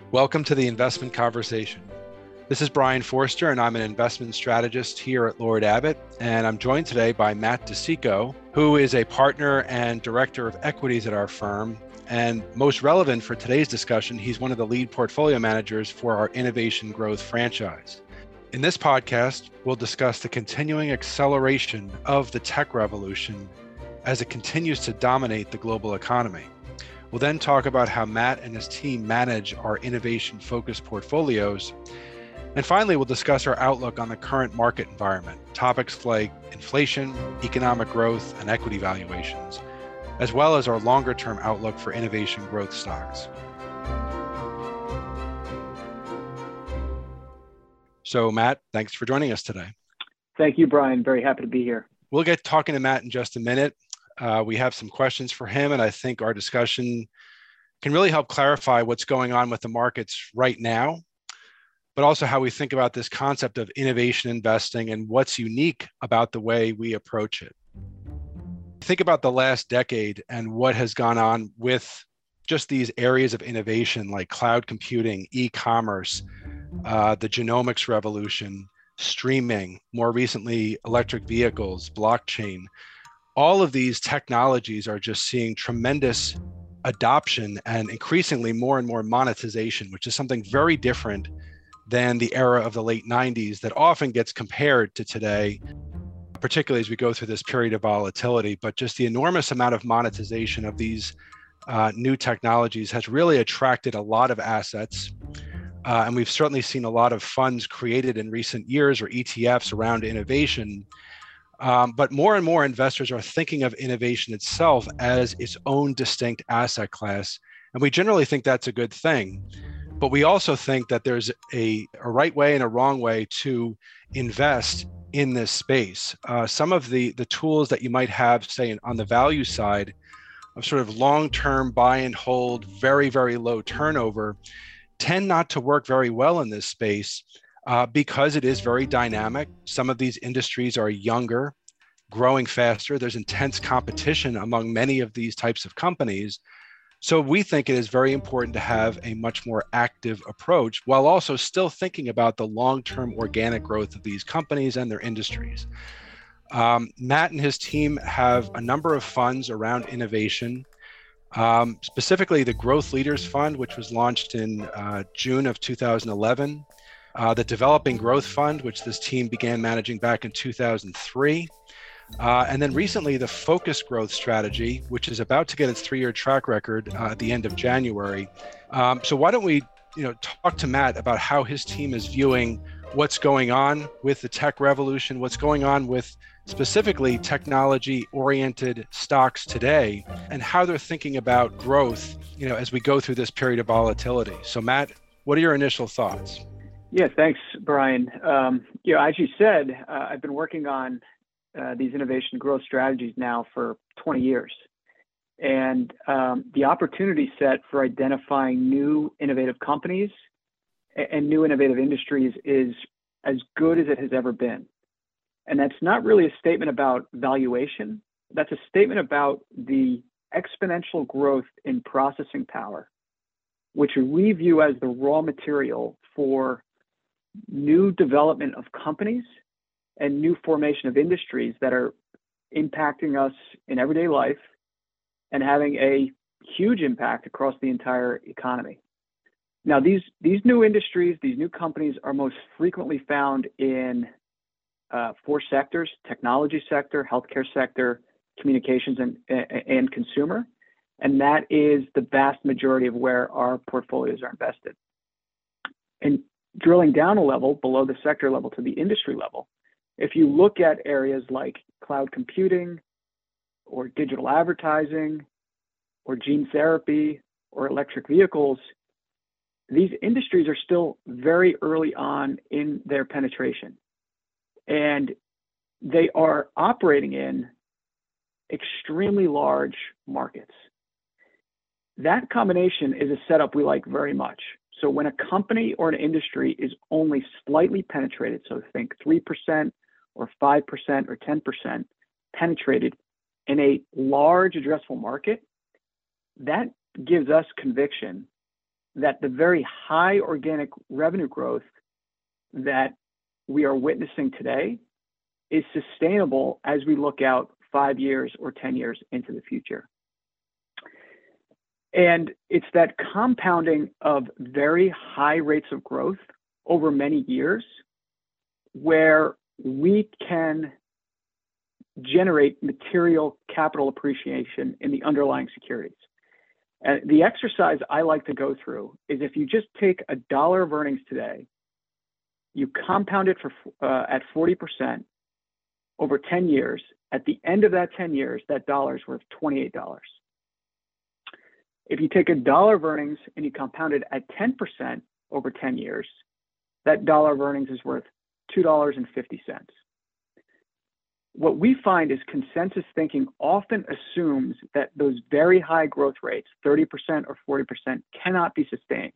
Welcome to the Investment Conversation. This is Brian Forster, and I'm an investment strategist here at Lord Abbett. And I'm joined today by Matt DeSico, who is a partner and director of equities at our firm. And most relevant for today's discussion, he's one of the lead portfolio managers for our Innovation Growth franchise. In this podcast, we'll discuss the continuing acceleration of the tech revolution as it continues to dominate the global economy. We'll then talk about how Matt and his team manage our innovation-focused portfolios. And finally, we'll discuss our outlook on the current market environment, topics like inflation, economic growth, and equity valuations, as well as our longer-term outlook for innovation growth stocks. So Matt, thanks for joining us today. Thank you, Brian. Very happy to be here. We'll get talking to Matt in just a minute. We have some questions for him, and I think our discussion can really help clarify what's going on with the markets right now, but also how we think about this concept of innovation investing and what's unique about the way we approach it. Think about the last decade and what has gone on with just these areas of innovation like cloud computing, e-commerce, the genomics revolution, streaming, more recently, electric vehicles, blockchain. All of these technologies are just seeing tremendous adoption and increasingly more and more monetization, which is something very different than the era of the late 90s that often gets compared to today, particularly as we go through this period of volatility. But just the enormous amount of monetization of these new technologies has really attracted a lot of assets. And we've certainly seen a lot of funds created in recent years or ETFs around innovation. But more and more investors are thinking of innovation itself as its own distinct asset class. And we generally think that's a good thing. But we also think that there's a right way and a wrong way to invest in this space. Some of the tools that you might have, say, on the value side of sort of long-term buy and hold, very, very low turnover, tend not to work very well in this space. Because it is very dynamic. Some of these industries are younger, growing faster. There's intense competition among many of these types of companies. So we think it is very important to have a much more active approach while also still thinking about the long-term organic growth of these companies and their industries. Matt and his team have a number of funds around innovation. Specifically the Growth Leaders Fund, which was launched in June of 2011. The Developing Growth Fund, which this team began managing back in 2003. And then recently, the Focus Growth Strategy, which is about to get its 3-year track record at the end of January. So why don't we talk to Matt about how his team is viewing what's going on with the tech revolution, what's going on with specifically technology-oriented stocks today, and how they're thinking about growth as we go through this period of volatility. So Matt, what are your initial thoughts? Yeah, thanks, Brian. As you said, I've been working on these innovation growth strategies now for 20 years. And the opportunity set for identifying new innovative companies and new innovative industries is as good as it has ever been. And that's not really a statement about valuation. That's a statement about the exponential growth in processing power, which we view as the raw material for new development of companies and new formation of industries that are impacting us in everyday life and having a huge impact across the entire economy. Now, these new industries, these new companies are most frequently found in 4 sectors: technology sector, healthcare sector, communications, and consumer. And that is the vast majority of where our portfolios are invested. And drilling down a level below the sector level to the industry level, if you look at areas like cloud computing or digital advertising or gene therapy or electric vehicles, these industries are still very early on in their penetration. And they are operating in extremely large markets. That combination is a setup we like very much. So when a company or an industry is only slightly penetrated, so think 3% or 5% or 10% penetrated in a large addressable market, that gives us conviction that the very high organic revenue growth that we are witnessing today is sustainable as we look out 5 years or 10 years into the future. And it's that compounding of very high rates of growth over many years where we can generate material capital appreciation in the underlying securities. And the exercise I like to go through is if you just take $1 of earnings today, you compound it at 40% over 10 years. At the end of that 10 years, that dollar is worth $28. If you take $1 of earnings and you compound it at 10% over 10 years, that dollar of earnings is worth $2.50. What we find is consensus thinking often assumes that those very high growth rates, 30% or 40%, cannot be sustained.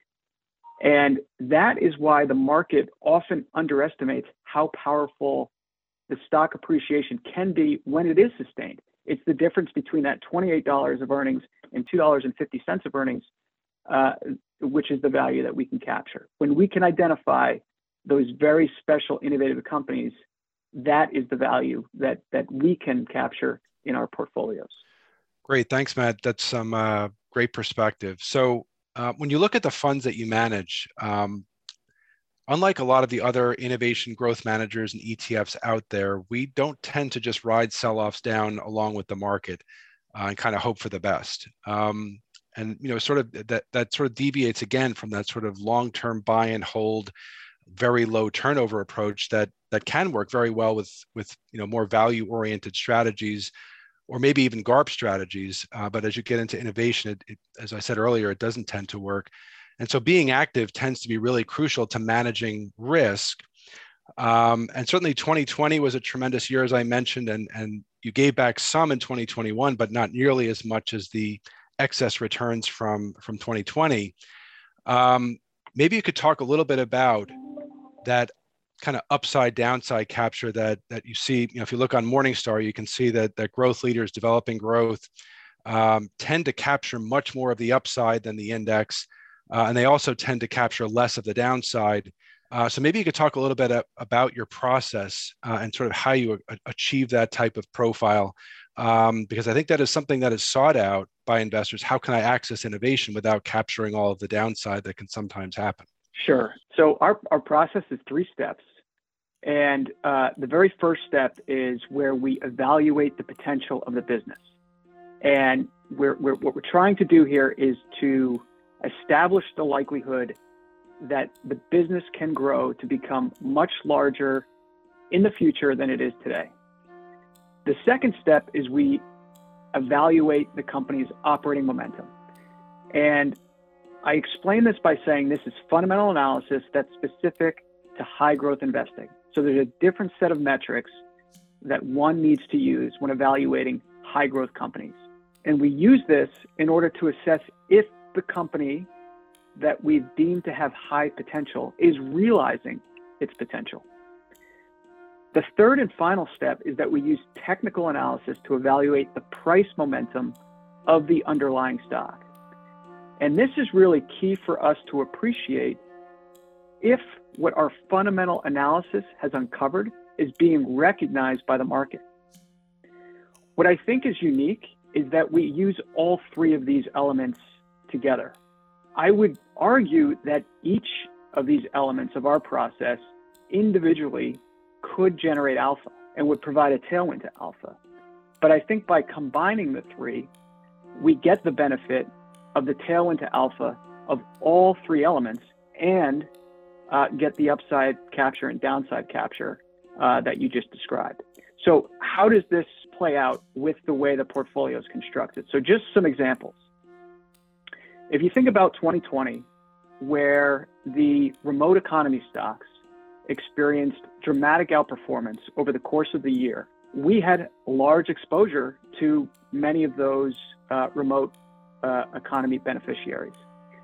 And that is why the market often underestimates how powerful the stock appreciation can be when it is sustained. It's the difference between that $28 of earnings and $2.50 of earnings, which is the value that we can capture. When we can identify those very special innovative companies, that is the value that we can capture in our portfolios. Great. Thanks, Matt. That's some great perspective. So when you look at the funds that you manage, unlike a lot of the other innovation growth managers and ETFs out there, we don't tend to just ride sell-offs down along with the market and kind of hope for the best. And sort of that sort of deviates again from that sort of long-term buy and hold, very low turnover approach that can work very well with more value-oriented strategies, or maybe even GARP strategies. But as you get into innovation, it, as I said earlier, it doesn't tend to work. And so being active tends to be really crucial to managing risk. And certainly 2020 was a tremendous year, as I mentioned, and you gave back some in 2021, but not nearly as much as the excess returns from 2020. Maybe you could talk a little bit about that kind of upside downside capture that you see. If you look on Morningstar, you can see that growth leaders developing growth tend to capture much more of the upside than the index. And they also tend to capture less of the downside. So maybe you could talk a little bit about your process and sort of how you achieve that type of profile, because I think that is something that is sought out by investors. How can I access innovation without capturing all of the downside that can sometimes happen? Sure. So our process is 3 steps. And the very first step is where we evaluate the potential of the business. And what we're trying to do here is to establish the likelihood that the business can grow to become much larger in the future than it is today. The second step is we evaluate the company's operating momentum. And I explain this by saying this is fundamental analysis that's specific to high growth investing. So there's a different set of metrics that one needs to use when evaluating high growth companies. And we use this in order to assess if the company that we've deemed to have high potential is realizing its potential. The third and final step is that we use technical analysis to evaluate the price momentum of the underlying stock. And this is really key for us to appreciate if what our fundamental analysis has uncovered is being recognized by the market. What I think is unique is that we use all 3 of these elements together. I would argue that each of these elements of our process individually could generate alpha and would provide a tailwind to alpha. But I think by combining the 3, we get the benefit of the tailwind to alpha of all 3 elements and get the upside capture and downside capture that you just described. So how does this play out with the way the portfolio is constructed? So just some examples. If you think about 2020, where the remote economy stocks experienced dramatic outperformance over the course of the year, we had large exposure to many of those remote economy beneficiaries.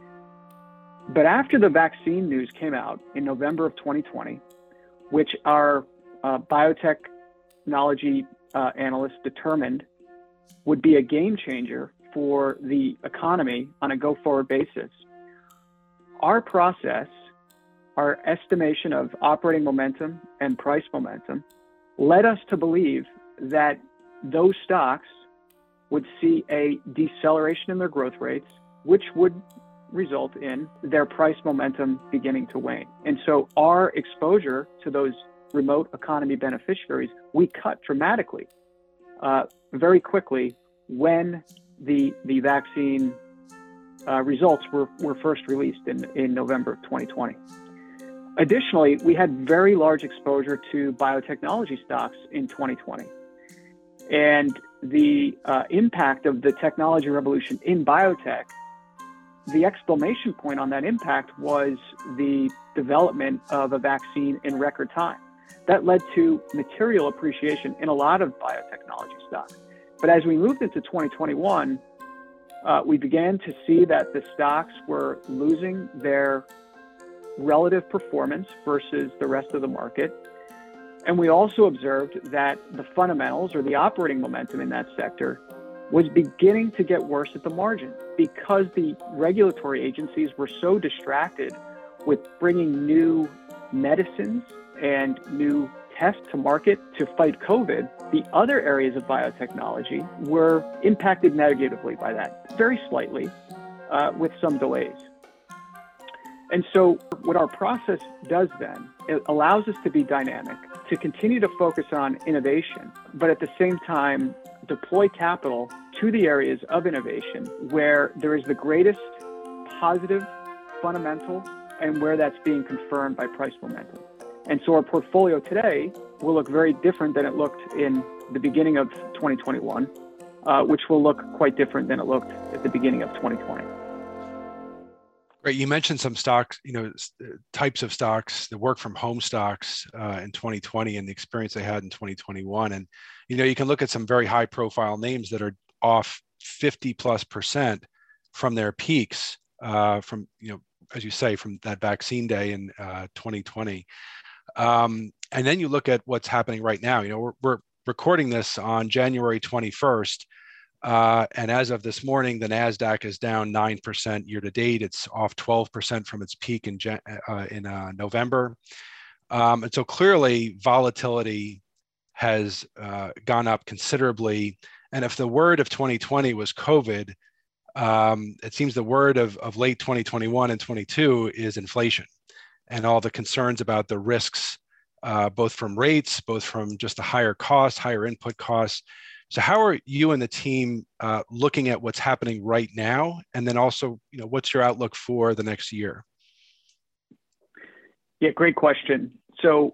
But after the vaccine news came out in November of 2020, which our biotechnology analysts determined would be a game changer for the economy on a go-forward basis, our process, our estimation of operating momentum and price momentum led us to believe that those stocks would see a deceleration in their growth rates, which would result in their price momentum beginning to wane. And so our exposure to those remote economy beneficiaries, we cut dramatically, very quickly when the vaccine results were first released in November of 2020. Additionally, we had very large exposure to biotechnology stocks in 2020. And the impact of the technology revolution in biotech, the exclamation point on that impact was the development of a vaccine in record time. That led to material appreciation in a lot of biotechnology stocks. But as we moved into 2021, we began to see that the stocks were losing their relative performance versus the rest of the market. And we also observed that the fundamentals or the operating momentum in that sector was beginning to get worse at the margin because the regulatory agencies were so distracted with bringing new medicines and new tests to market to fight COVID. The other areas of biotechnology were impacted negatively by that, very slightly, with some delays. And so what our process does then, it allows us to be dynamic, to continue to focus on innovation, but at the same time, deploy capital to the areas of innovation where there is the greatest positive fundamental and where that's being confirmed by price momentum. And so our portfolio today will look very different than it looked in the beginning of 2021, which will look quite different than it looked at the beginning of 2020. Right. You mentioned some stocks, types of stocks, the work from home stocks in 2020 and the experience they had in 2021. And, you can look at some very high profile names that are off 50+% from their peaks from, as you say, from that vaccine day in 2020. And then you look at what's happening right now. We're recording this on January 21st. And as of this morning, the NASDAQ is down 9% year to date. It's off 12% from its peak in November. And so clearly volatility has gone up considerably. And if the word of 2020 was COVID, it seems the word of late 2021 and 22 is inflation and all the concerns about the risks, both from rates, both from just the higher costs, higher input costs. So how are you and the team looking at what's happening right now? And then also, what's your outlook for the next year? Yeah, great question. So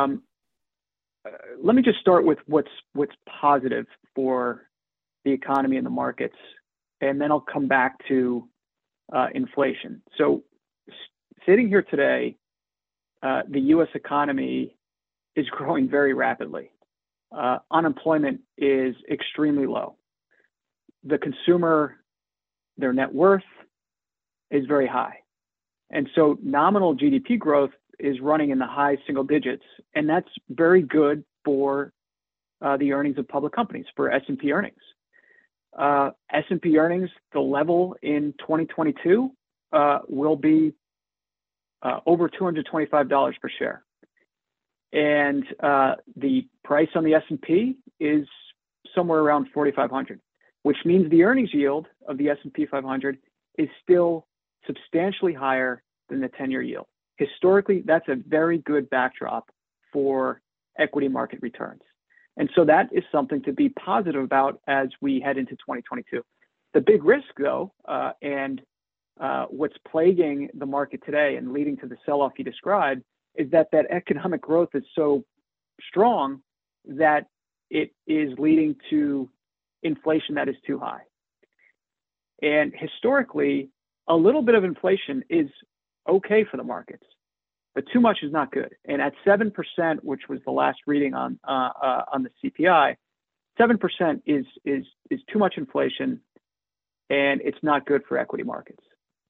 let me just start with what's positive for the economy and the markets, and then I'll come back to inflation. So sitting here today, the U.S. economy is growing very rapidly. Unemployment is extremely low. The consumer, their net worth is very high. And so nominal GDP growth is running in the high single digits, and that's very good for the earnings of public companies, for S&P earnings. S&P earnings, the level in 2022 will be over $225 per share. And the price on the S&P is somewhere around 4,500, which means the earnings yield of the S&P 500 is still substantially higher than the 10-year yield. Historically, that's a very good backdrop for equity market returns. And so that is something to be positive about as we head into 2022. The big risk, though, and what's plaguing the market today and leading to the sell-off you described, is that economic growth is so strong that it is leading to inflation that is too high. And historically, a little bit of inflation is okay for the markets, but too much is not good. And at 7%, which was the last reading on the CPI, 7% is too much inflation, and it's not good for equity markets.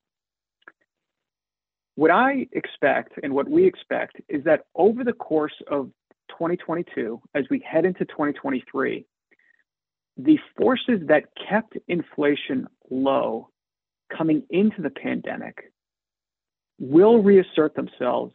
What I expect and what we expect is that over the course of 2022, as we head into 2023, the forces that kept inflation low coming into the pandemic will reassert themselves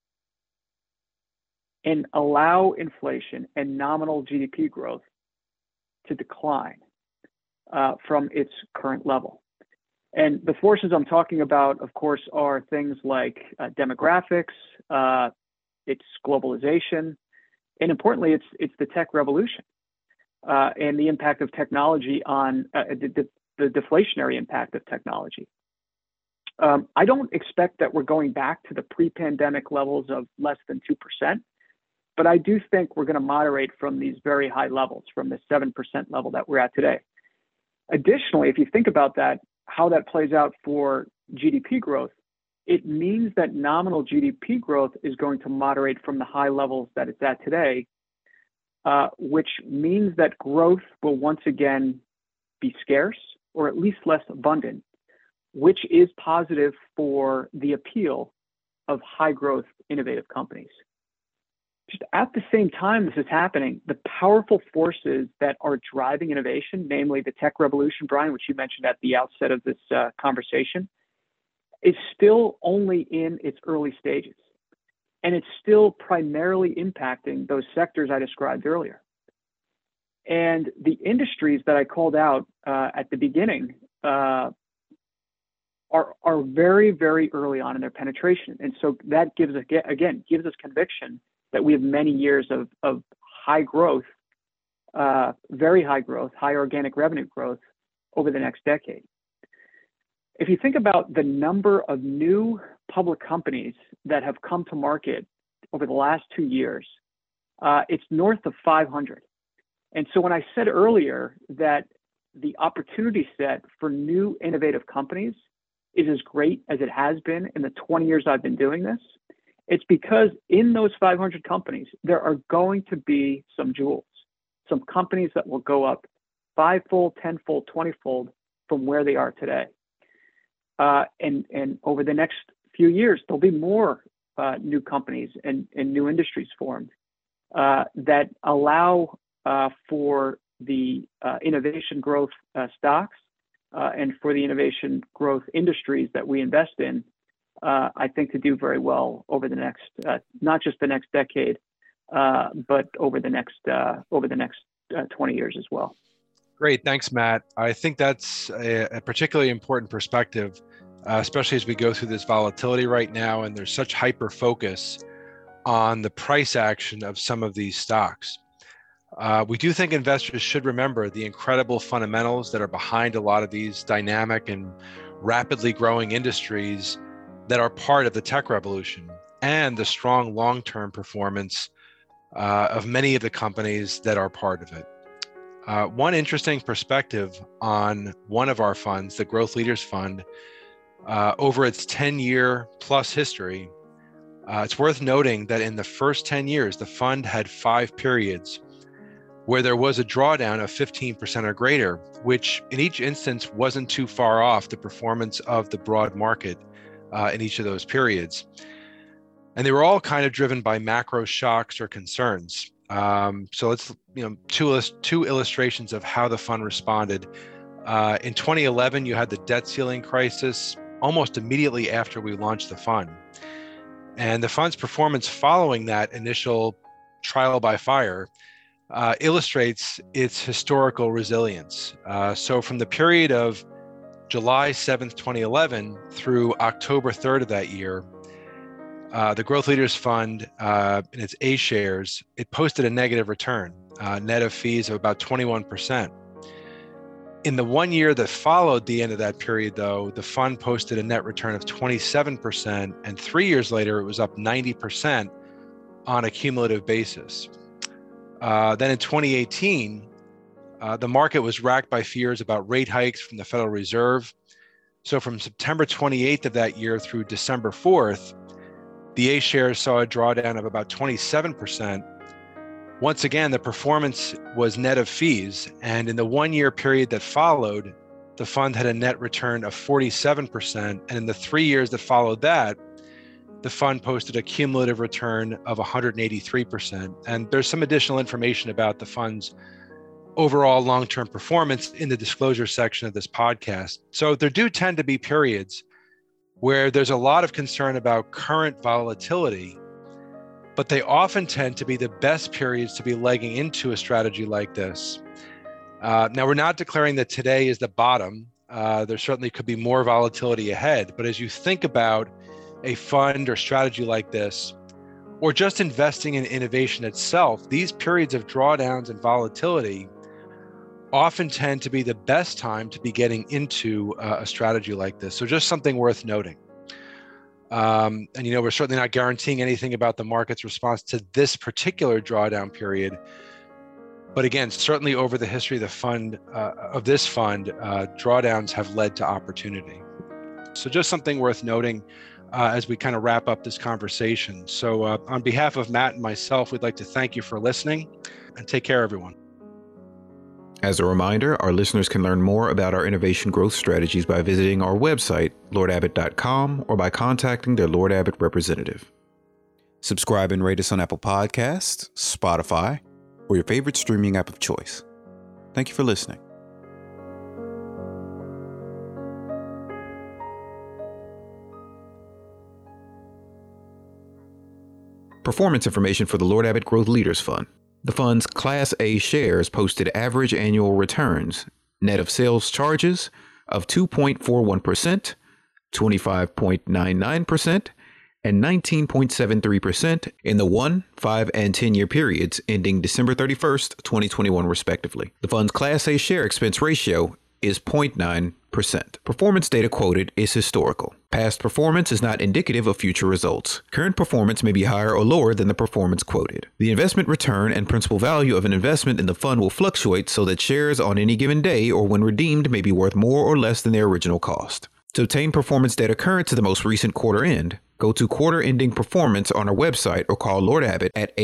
and allow inflation and nominal GDP growth to decline from its current level. And the forces I'm talking about, of course, are things like demographics, it's globalization, and importantly, it's the tech revolution and the impact of technology on the deflationary impact of technology. I don't expect that we're going back to the pre-pandemic levels of less than 2%, but I do think we're going to moderate from these very high levels, from the 7% level that we're at today. Additionally, if you think about that, how that plays out for GDP growth, it means that nominal GDP growth is going to moderate from the high levels that it's at today, which means that growth will once again be scarce or at least less abundant, which is positive for the appeal of high growth, innovative companies. Just at the same time this is happening, the powerful forces that are driving innovation, namely the tech revolution, Brian, which you mentioned at the outset of this conversation, is still only in its early stages. And it's still primarily impacting those sectors I described earlier. And the industries that I called out at the beginning are very, very early on in their penetration. And so that gives us conviction that we have many years of high growth, very high growth, high organic revenue growth over the next decade. If you think about the number of new public companies that have come to market over the last 2 years, it's north of 500. And so when I said earlier that the opportunity set for new innovative companies is as great as it has been in the 20 years I've been doing this, it's because in those 500 companies, there are going to be some jewels, some companies that will go up 5-fold, 10-fold, 20-fold from where they are today. And over the next few years, there'll be more new companies and new industries formed that allow for the innovation growth stocks and for the innovation growth industries that we invest in, I think, to do very well over the next, not just the next decade, but over the next 20 years as well. Great, thanks, Matt. I think that's a particularly important perspective, especially as we go through this volatility right now, and there's such hyper focus on the price action of some of these stocks. We do think investors should remember the incredible fundamentals that are behind a lot of these dynamic and rapidly growing industries that are part of the tech revolution, and the strong long-term performance of many of the companies that are part of it. One interesting perspective on one of our funds, the Growth Leaders Fund, over its 10-year plus history, it's worth noting that in the first 10 years, the fund had 5 periods where there was a drawdown of 15% or greater, which in each instance wasn't too far off the performance of the broad market in each of those periods. And they were all kind of driven by macro shocks or concerns. So let's, two illustrations of how the fund responded. In 2011, you had the debt ceiling crisis almost immediately after we launched the fund. And the fund's performance following that initial trial by fire illustrates its historical resilience. So from the period of July 7th, 2011 through October 3rd of that year, the Growth Leaders Fund, in its A shares, it posted a negative return, net of fees of about 21%. In the 1 year that followed the end of that period, though, the fund posted a net return of 27%, and 3 years later, it was up 90% on a cumulative basis. Then in 2018, the market was racked by fears about rate hikes from the Federal Reserve. So from September 28th of that year through December 4th, the A shares saw a drawdown of about 27%. Once again, the performance was net of fees. And in the 1 year period that followed, the fund had a net return of 47%. And in the 3 years that followed that, the fund posted a cumulative return of 183%. And there's some additional information about the fund's overall long-term performance in the disclosure section of this podcast. So there do tend to be periods where there's a lot of concern about current volatility, but they often tend to be the best periods to be legging into a strategy like this. Now, we're not declaring that today is the bottom. There certainly could be more volatility ahead, but as you think about a fund or strategy like this, or just investing in innovation itself, these periods of drawdowns and volatility often tend to be the best time to be getting into a strategy like this. So just something worth noting. And we're certainly not guaranteeing anything about the market's response to this particular drawdown period. But again, certainly over the history of the fund, drawdowns have led to opportunity. So just something worth noting as we kind of wrap up this conversation. So on behalf of Matt and myself, we'd like to thank you for listening, and take care, everyone. As a reminder, our listeners can learn more about our innovation growth strategies by visiting our website, lordabbott.com, or by contacting their Lord Abbett representative. Subscribe and rate us on Apple Podcasts, Spotify, or your favorite streaming app of choice. Thank you for listening. Performance information for the Lord Abbett Growth Leaders Fund. The fund's Class A shares posted average annual returns, net of sales charges, of 2.41%, 25.99%, and 19.73% in the 1, 5, and 10-year periods ending December 31st, 2021, respectively. The fund's Class A share expense ratio is 0.9%. Performance data quoted is historical. Past performance is not indicative of future results. Current performance may be higher or lower than the performance quoted. The investment return and principal value of an investment in the fund will fluctuate so that shares on any given day or when redeemed may be worth more or less than their original cost. To obtain performance data current to the most recent quarter end, go to quarter ending performance on our website or call Lord Abbett at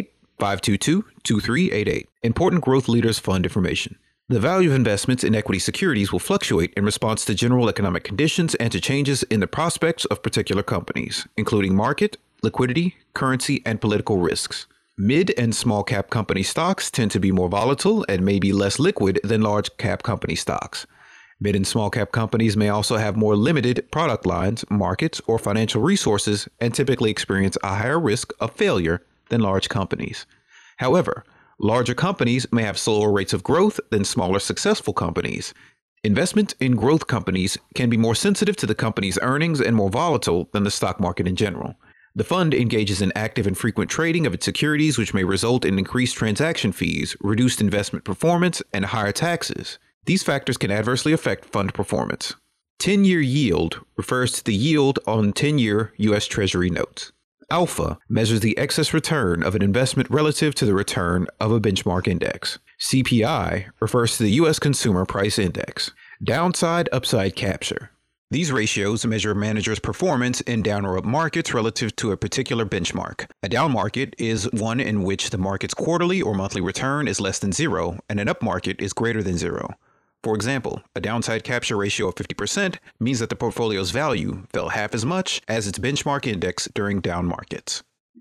888-522-2388. Important Growth Leaders Fund information. The value of investments in equity securities will fluctuate in response to general economic conditions and to changes in the prospects of particular companies, including market, liquidity, currency, and political risks. Mid and small cap company stocks tend to be more volatile and may be less liquid than large cap company stocks. Mid and small cap companies may also have more limited product lines, markets, or financial resources and typically experience a higher risk of failure than large companies. However, larger companies may have slower rates of growth than smaller successful companies. Investment in growth companies can be more sensitive to the company's earnings and more volatile than the stock market in general. The fund engages in active and frequent trading of its securities, which may result in increased transaction fees, reduced investment performance, and higher taxes. These factors can adversely affect fund performance. 10-year yield refers to the yield on 10-year U.S. Treasury notes. Alpha measures the excess return of an investment relative to the return of a benchmark index. CPI refers to the U.S. Consumer Price Index. Downside upside capture. These ratios measure a manager's performance in down or up markets relative to a particular benchmark. A down market is one in which the market's quarterly or monthly return is less than zero, and an up market is greater than zero. For example, a downside capture ratio of 50% means that the portfolio's value fell half as much as its benchmark index during down markets.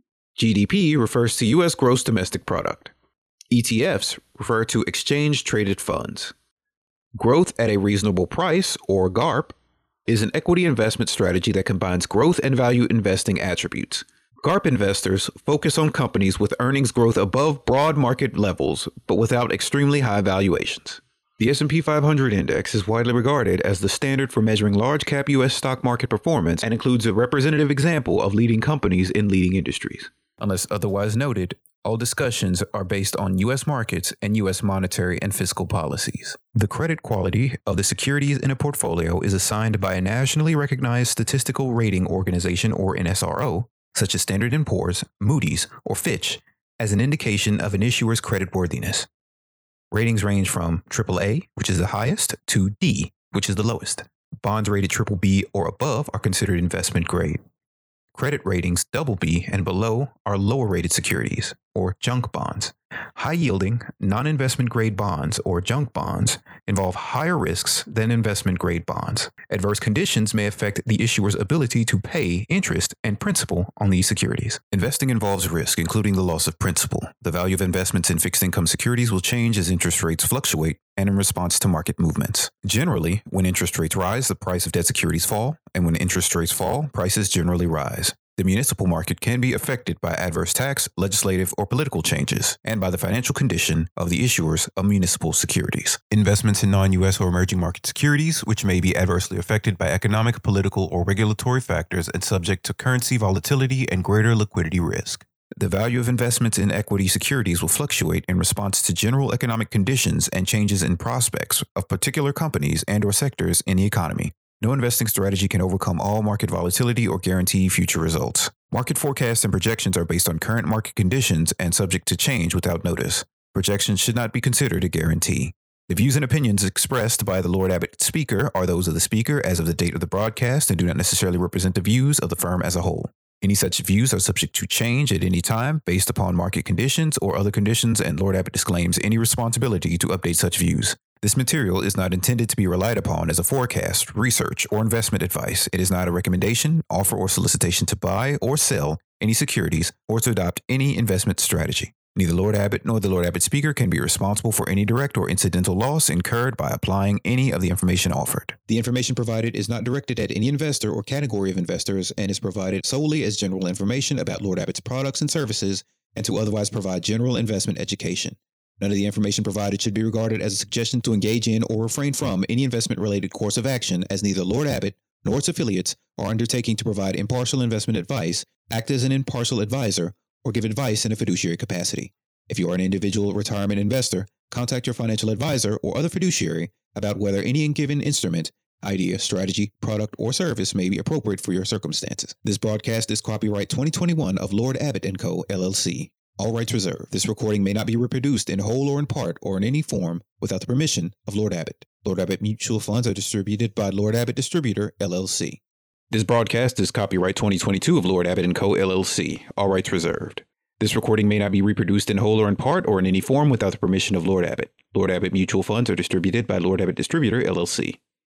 GDP refers to U.S. gross domestic product. ETFs refer to exchange-traded funds. Growth at a reasonable price, or GARP, is an equity investment strategy that combines growth and value investing attributes. GARP investors focus on companies with earnings growth above broad market levels, but without extremely high valuations. The S&P 500 index is widely regarded as the standard for measuring large-cap U.S. stock market performance and includes a representative example of leading companies in leading industries. Unless otherwise noted, all discussions are based on U.S. markets and U.S. monetary and fiscal policies. The credit quality of the securities in a portfolio is assigned by a nationally recognized statistical rating organization, or NSRO, such as Standard & Poor's, Moody's, or Fitch, as an indication of an issuer's creditworthiness. Ratings range from AAA, which is the highest, to D, which is the lowest. Bonds rated BBB or above are considered investment grade. Credit ratings BB and below are lower rated securities, or junk bonds. High-yielding, non-investment-grade bonds, or junk bonds, involve higher risks than investment-grade bonds. Adverse conditions may affect the issuer's ability to pay interest and principal on these securities. Investing involves risk, including the loss of principal. The value of investments in fixed-income securities will change as interest rates fluctuate and in response to market movements. Generally, when interest rates rise, the price of debt securities fall, and when interest rates fall, prices generally rise. The municipal market can be affected by adverse tax, legislative, or political changes, and by the financial condition of the issuers of municipal securities. Investments in non-U.S. or emerging market securities, which may be adversely affected by economic, political, or regulatory factors and subject to currency volatility and greater liquidity risk. The value of investments in equity securities will fluctuate in response to general economic conditions and changes in prospects of particular companies and/or sectors in the economy. No investing strategy can overcome all market volatility or guarantee future results. Market forecasts and projections are based on current market conditions and subject to change without notice. Projections should not be considered a guarantee. The views and opinions expressed by the Lord Abbett speaker are those of the speaker as of the date of the broadcast and do not necessarily represent the views of the firm as a whole. Any such views are subject to change at any time based upon market conditions or other conditions, and Lord Abbett disclaims any responsibility to update such views. This material is not intended to be relied upon as a forecast, research, or investment advice. It is not a recommendation, offer, or solicitation to buy or sell any securities or to adopt any investment strategy. Neither Lord Abbett nor the Lord Abbett speaker can be responsible for any direct or incidental loss incurred by applying any of the information offered. The information provided is not directed at any investor or category of investors and is provided solely as general information about Lord Abbett's products and services and to otherwise provide general investment education. None of the information provided should be regarded as a suggestion to engage in or refrain from any investment-related course of action, as neither Lord Abbett nor its affiliates are undertaking to provide impartial investment advice, act as an impartial advisor, or give advice in a fiduciary capacity. If you are an individual retirement investor, contact your financial advisor or other fiduciary about whether any given instrument, idea, strategy, product, or service may be appropriate for your circumstances. This broadcast is copyright 2021 of Lord Abbett & Co., LLC. All rights reserved. This recording may not be reproduced in whole or in part or in any form without the permission of Lord Abbett. Lord Abbett mutual funds are distributed by Lord Abbett Distributor, LLC. This broadcast is copyright 2022 of Lord Abbett & Co., LLC. All rights reserved. This recording may not be reproduced in whole or in part or in any form without the permission of Lord Abbett. Lord Abbett mutual funds are distributed by Lord Abbett Distributor, LLC.